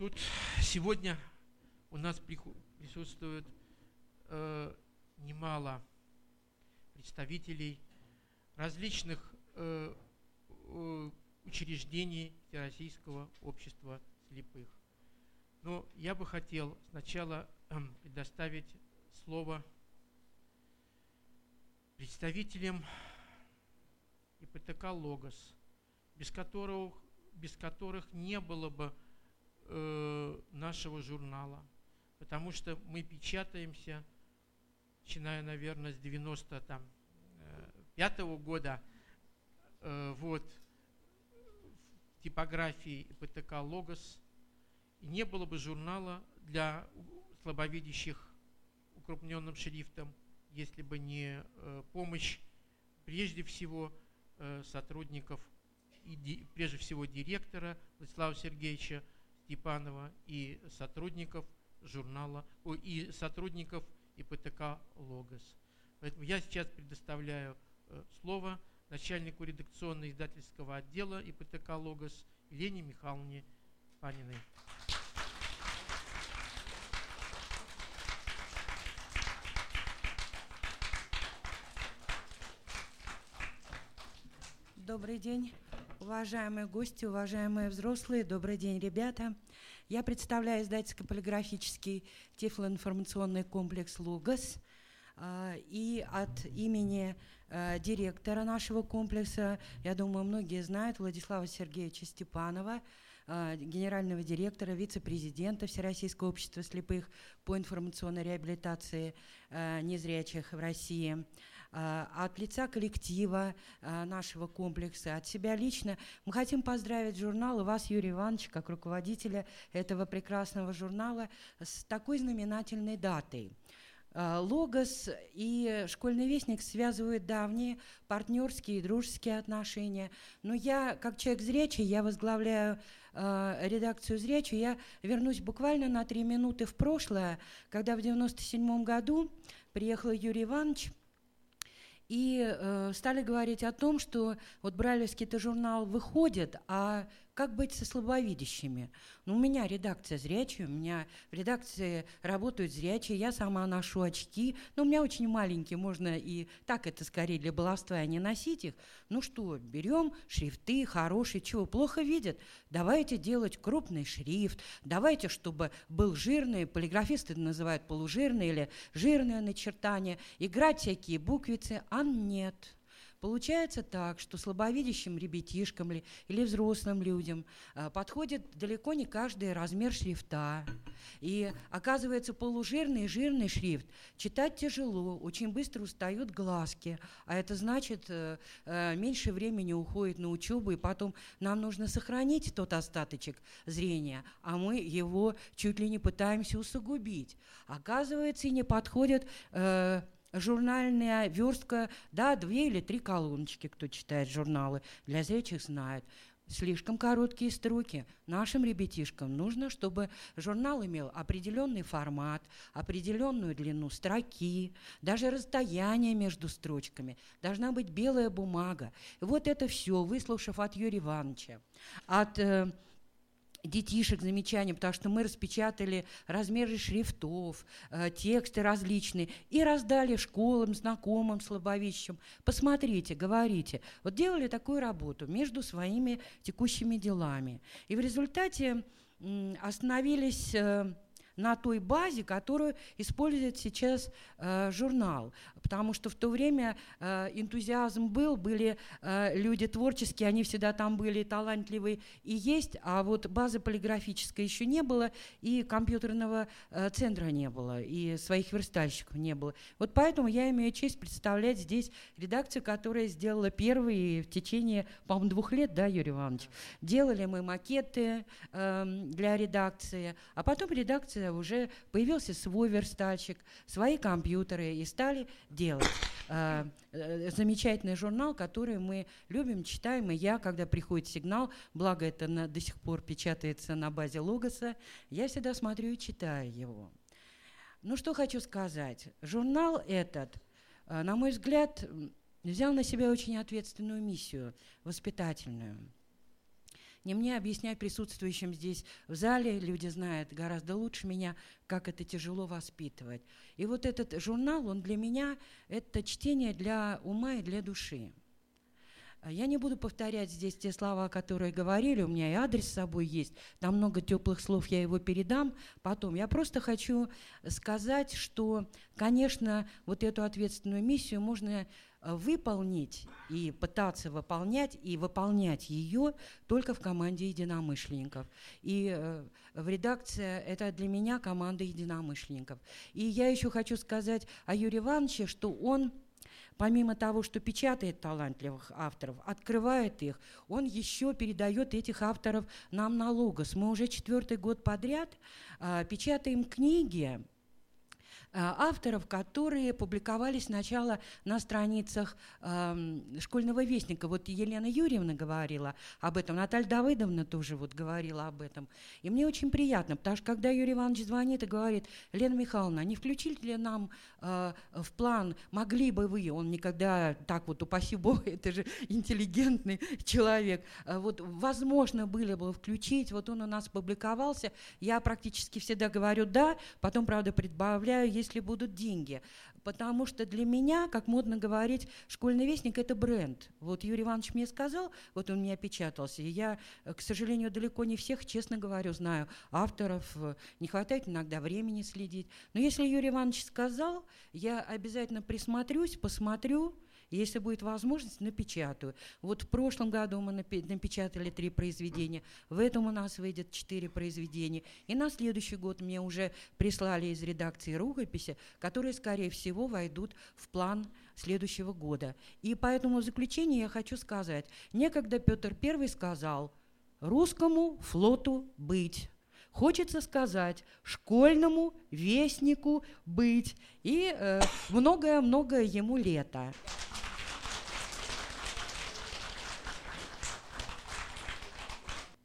Тут сегодня у нас присутствует немало представителей различных учреждений Всероссийского общества слепых. Но я бы хотел сначала предоставить слово представителям ИПТК «Логос», без которых не было бы нашего журнала, потому что мы печатаемся, начиная, наверное, с 95-го года, в типографии ИПТК «Логос», и не было бы журнала для слабовидящих укрупненным шрифтом, если бы не помощь прежде всего сотрудников и прежде всего директора Владислава Сергеевича Степанова и сотрудников журнала и сотрудников ИПТК «Логос». Поэтому я сейчас предоставляю слово начальнику редакционно-издательского отдела ИПТК «Логос» Елене Михайловне Паниной. Добрый день, уважаемые гости, уважаемые взрослые. Добрый день, ребята. Я представляю издательско-полиграфический тифлоинформационный комплекс «Логос». И от имени директора нашего комплекса, я думаю, многие знают, Владислава Сергеевича Степанова, генерального директора, вице-президента Всероссийского общества слепых по информационной реабилитации незрячих в России, от лица коллектива нашего комплекса, от себя лично мы хотим поздравить журнал и вас, Юрий Иванович, как руководителя этого прекрасного журнала, с такой знаменательной датой. «Логос» и «Школьный вестник» связывают давние партнерские и дружеские отношения. Но я, как человек зрячий, я возглавляю редакцию «Зрячую». Я вернусь буквально на 3 минуты в прошлое, когда в 1997 году приехал Юрий Иванович, и стали говорить о том, что вот брайлевский-то журнал выходит, а как быть со слабовидящими? Ну, у меня редакция зрячая, у меня в редакции работают зрячие, я сама ношу очки, но у меня очень маленькие, можно и так это скорее для баловства, а не носить их. Ну что, берем шрифты хорошие, чего, плохо видят? Давайте делать крупный шрифт, давайте, чтобы был жирный, полиграфисты называют полужирный или жирное начертание, играть всякие буквицы, а нет. Получается так, что слабовидящим ребятишкам или взрослым людям подходит далеко не каждый размер шрифта. И оказывается, полужирный и жирный шрифт читать тяжело, очень быстро устают глазки, а это значит, меньше времени уходит на учебу, и потом нам нужно сохранить тот остаточек зрения, а мы его чуть ли не пытаемся усугубить. Оказывается, и не подходит журнальная верстка, да, 2 или 3 колоночки, кто читает журналы, для зрячих знает. Слишком короткие строки. Нашим ребятишкам нужно, чтобы журнал имел определенный формат, определенную длину строки, даже расстояние между строчками. Должна быть белая бумага. И вот это все, выслушав от Юрия Ивановича, от детишек замечания, потому что мы распечатали размеры шрифтов, тексты различные и раздали школам, знакомым, слабовидящим. Посмотрите, говорите. Вот делали такую работу между своими текущими делами. И в результате остановились на той базе, которую использует сейчас журнал. Потому что в то время энтузиазм был, были люди творческие, они всегда там были талантливые и есть, а вот базы полиграфической еще не было, и компьютерного центра не было, и своих верстальщиков не было. Вот поэтому я имею честь представлять здесь редакцию, которая сделала первые в течение, по-моему, 2 лет, да, Юрий Иванович? Делали мы макеты для редакции, а потом редакция уже появился свой верстальщик, свои компьютеры, и стали делать замечательный журнал, который мы любим, читаем, и я, когда приходит сигнал, благо это до сих пор печатается на базе «Логоса», я всегда смотрю и читаю его. Ну, что хочу сказать. Журнал этот, на мой взгляд, взял на себя очень ответственную миссию, воспитательную. не мне объяснять присутствующим здесь в зале, люди знают гораздо лучше меня, как это тяжело воспитывать. И вот этот журнал, он для меня – это чтение для ума и для души. Я не буду повторять здесь те слова, которые говорили, у меня и адрес с собой есть, там много теплых слов, я его передам потом. Я просто хочу сказать, что, конечно, вот эту ответственную миссию можно выполнить и пытаться выполнять, и выполнять ее только в команде единомышленников. И в редакции это для меня команда единомышленников. И я еще хочу сказать о Юрии Ивановиче, что он, помимо того, что печатает талантливых авторов, открывает их, он еще передает этих авторов нам на Логос. Мы уже 4-й год подряд печатаем книги авторов, которые публиковались сначала на страницах «Школьного вестника». Вот Елена Юрьевна говорила об этом, Наталья Давыдовна тоже вот говорила об этом. И мне очень приятно, потому что когда Юрий Иванович звонит и говорит: Лена Михайловна, не включили ли нам в план, могли бы вы, он никогда так вот, упаси Бога, это же интеллигентный человек, вот возможно было бы включить, вот он у нас публиковался, я практически всегда говорю «да», потом, правда, прибавляю, если будут деньги. Потому что для меня, как модно говорить, «Школьный вестник» — это бренд. Вот Юрий Иванович мне сказал, вот он мне опечатался, и я, к сожалению, далеко не всех, честно говорю, знаю авторов, не хватает иногда времени следить. Но если Юрий Иванович сказал, я обязательно присмотрюсь, посмотрю, если будет возможность, напечатаю. Вот в прошлом году мы напечатали 3 произведения, в этом у нас выйдет 4 произведения. И на следующий год мне уже прислали из редакции рукописи, которые, скорее всего, войдут в план следующего года. И поэтому в заключение я хочу сказать, некогда Петр I сказал: «Русскому флоту быть». Хочется сказать: школьному вестнику быть. И многое-многое ему лето.